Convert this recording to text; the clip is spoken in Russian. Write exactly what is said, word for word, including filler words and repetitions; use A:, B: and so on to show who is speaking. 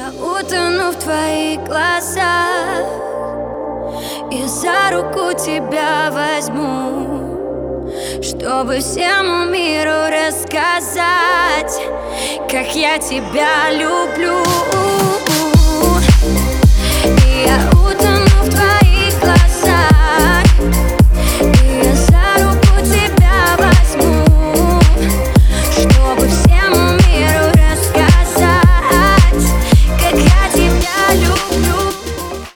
A: Я утону в твоих глазах и за руку тебя возьму, чтобы всему миру рассказать, как я тебя люблю.